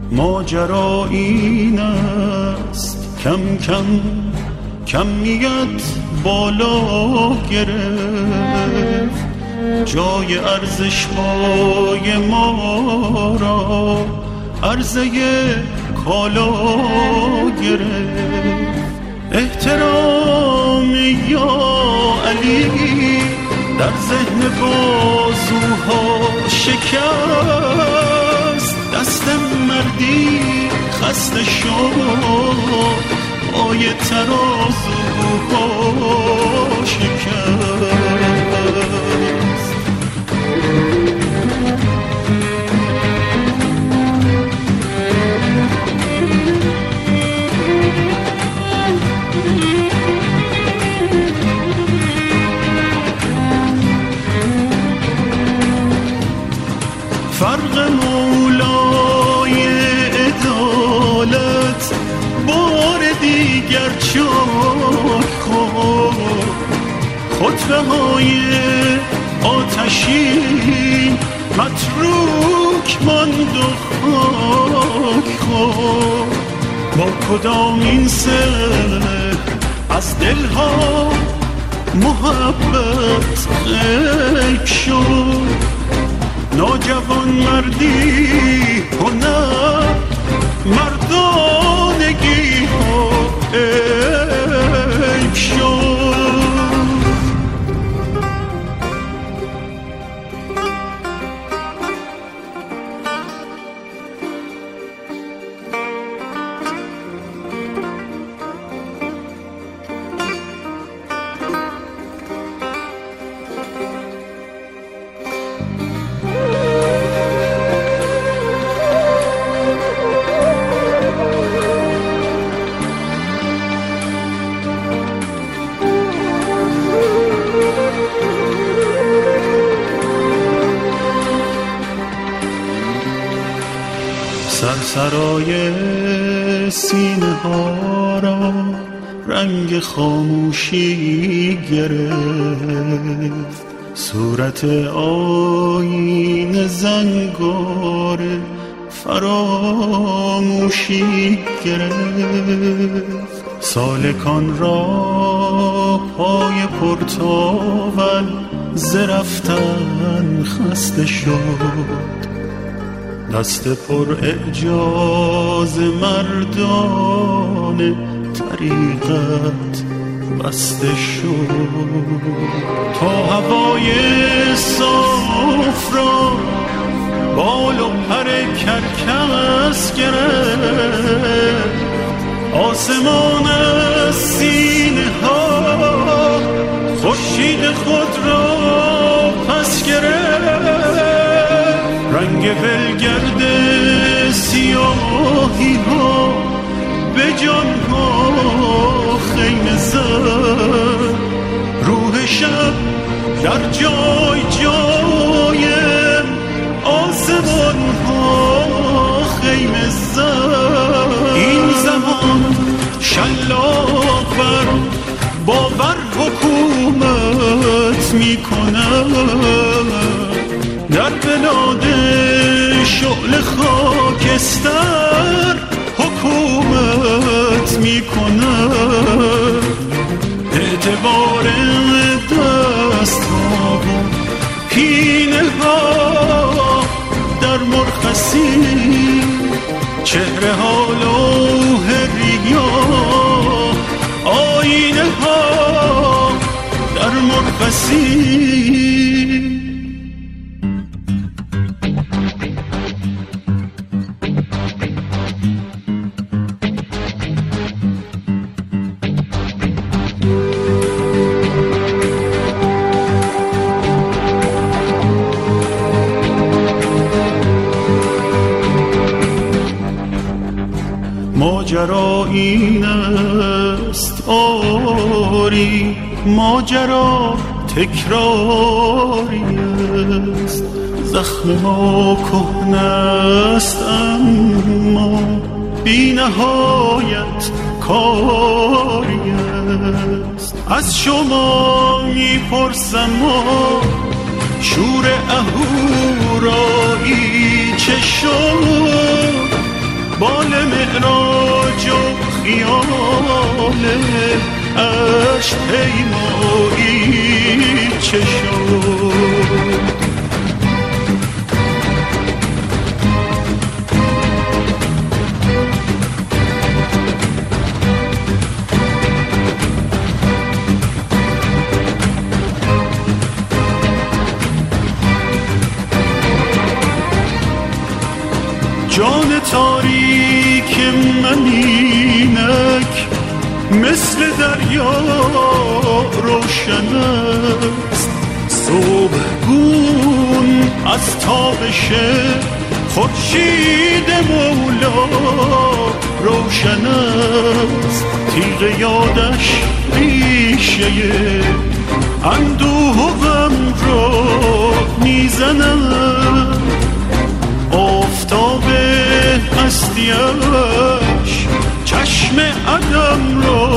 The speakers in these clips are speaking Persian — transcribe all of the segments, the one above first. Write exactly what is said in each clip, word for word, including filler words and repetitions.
ماجرا این است کم کم کمیت بالا گرفت، جای ارزش های ما را عرضه کالا گرفت. احترام یا علی در ذهن بازوها شکست، دست مردی خسته شد، پای ترازوها شکست. فرق مولای عدالت بار دیگر چاک خورد، خطبه های آتشین متروک ماند و خاک خورد. با کدام این سر از دلها محبت غیب شد، ناجوان مردی هنر مردانگی ها عیب شد. سرسرای سینه ها را رنگ خاموشی گرفت، صورت آینه زنگار فراموشی گرفت. سالکان را پای پرتاول ز رفتن خسته شد، دست پر اعجاز مردان طریقت بسته شد. تا هوای صاف را بال و پر کرکس گرفت، آسمان از سینه ها خورشید خود را پس گرفت. رنگ ولگرد سیاهی ها به جان ها خیمه زد، روح شب در جای جای آسمان ها خیمه زد. این زمان شلاق بر باور حکومت می کند، در بلاد شعل خاکستر حکومت می کند. اعتبار دست ها و پینه ها در مرخصی، چهره ها لوح ریا، آینه ها در مرخصی. ماجرا این است آری، ماجرا تکراری است، زخم ما کهنه است اما بی نهایت کاری است. از شما میپرسم و شور اهورایی چه شد، معراج و خیال عشق پیمایی چه شد؟ جان تاریک من اینک مثل دریا روشن است، صبحگون از تابش خورشید مولا روشن است. تیغ یادش ریشه اندوه و غم را میزند، آفتاب هستیش چشم عدم را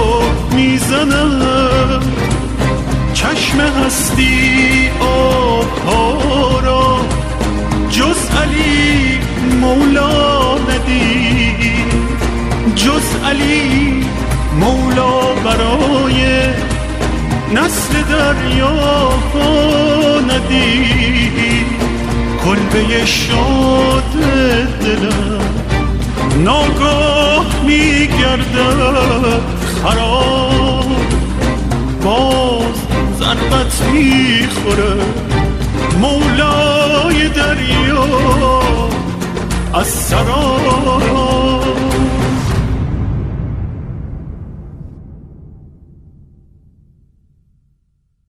میزند. چشم هستی آبها را جز علی مولا ندید، جز علی مولا برای نسل دریاها ندید. کلبه شاد دلم ناگاه میگردد خراب، باز ضربت میخوره مولای دریا از سراب.